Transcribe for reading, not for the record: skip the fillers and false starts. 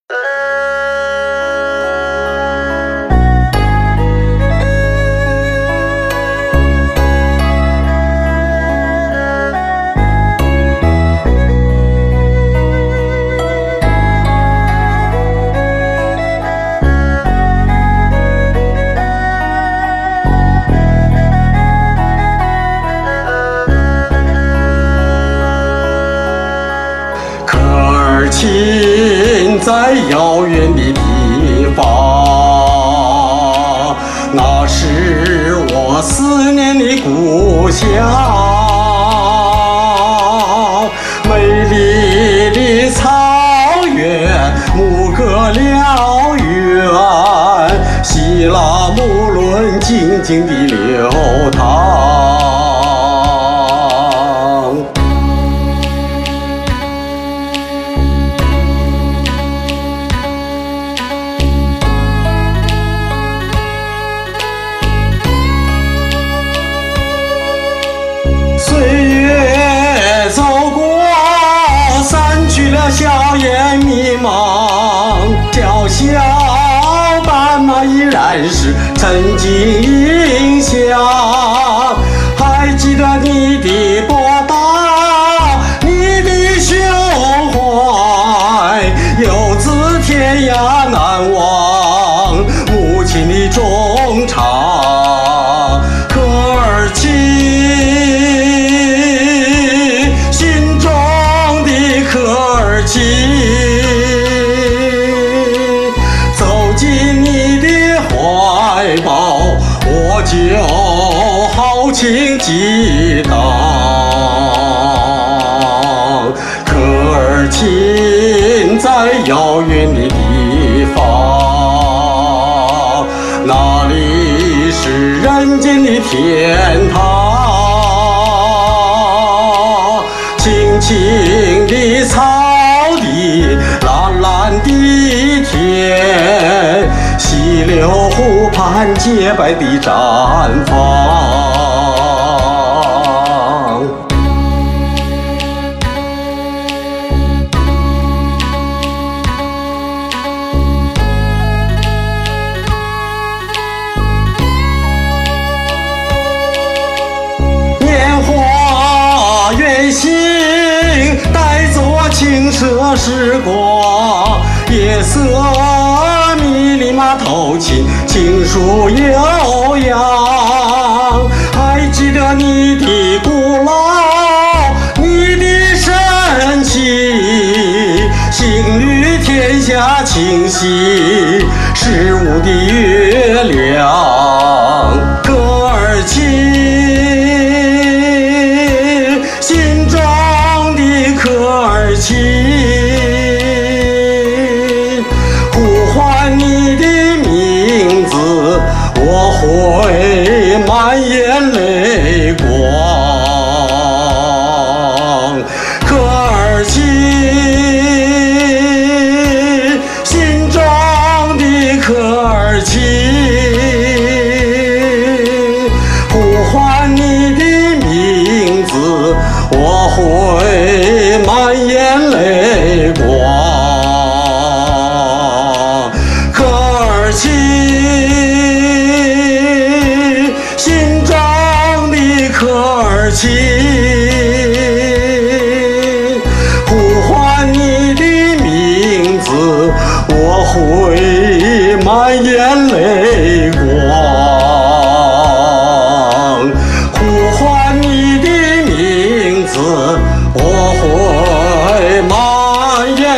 亲在遥远的地方，那是我思念的故乡。美丽的草原，牧歌燎原，希腊木轮静静地流淌。岁月走过，散去了硝烟迷茫，小小斑马依然是曾经印象。还记得你的博大，你的胸怀，游子天涯难忘，母亲的衷肠。科尔沁走进你的怀抱，我就豪情激荡。科尔沁在遥远的地方，那里是人间的天堂。青青的草地，蓝蓝的天，溪流湖畔洁白的毡房。年华远行，带走我青涩时光。夜色迷离马头琴，情书悠扬。还记得你的古老，你的神奇，星履天下清晰，是无的月亮。科尔沁心中的科尔沁，呼唤你的名字，我会满眼泪光。科尔沁心中的科尔沁，呼唤你的名字，我会满眼泪光。科尔沁心中的科尔沁，呼唤你的名字，我会满眼泪光。呼唤你的名字，我会满眼